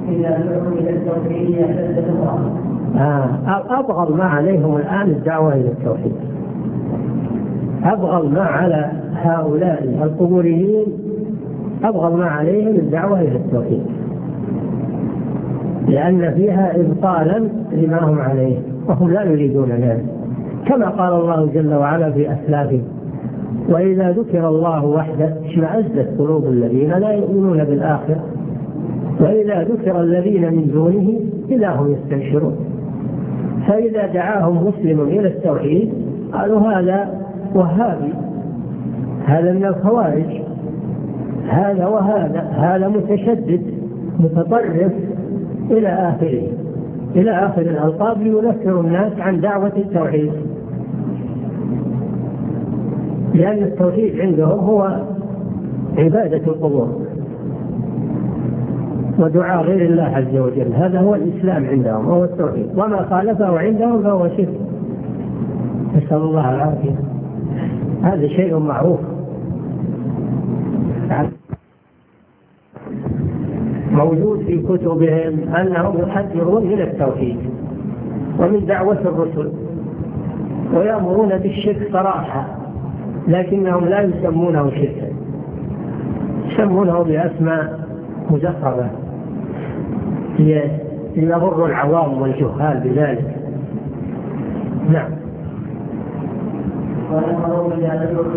إذا دعوا إلى التوحيد أشد كفرا. أبغض ما عليهم الآن الدعوة إلى التوحيد، أبغض ما على هؤلاء القبوريين، أبغض ما عليهم الدعوة إلى التوحيد، لأن فيها إبطالا لما هم عليه وهم لا يريدون ذلك، كما قال الله جل وعلا في أسلافهم: وإذا ذكر الله وحده اشمأزت قلوب الذين لا يؤمنون بالآخرة وإذا ذكر الذين من دونه إذا هم يستبشرون. فإذا دعاهم مسلم إلى التوحيد قالوا هذا وهابي، هذا من الخوارج، هذا وهذا، هذا متشدد متطرف إلى آخر الألقاب لينفر الناس عن دعوة التوحيد، لأن التوحيد عندهم هو عبادة القبور ودعاء غير الله عز وجل، هذا هو الإسلام عندهم، هو التوحيد، وما خالفه عندهم فهو شرك، نسأل الله العافية. هذا شيء معروف. موجود في كتبهم أنهم يحذرون من التوحيد ومن دعوة الرسل ويأمرون بالشرك صراحة، لكنهم لا يسمونه شركا، يسمونه بأسماء مزخرفة ليضر العوام والجهال بذلك. نعم.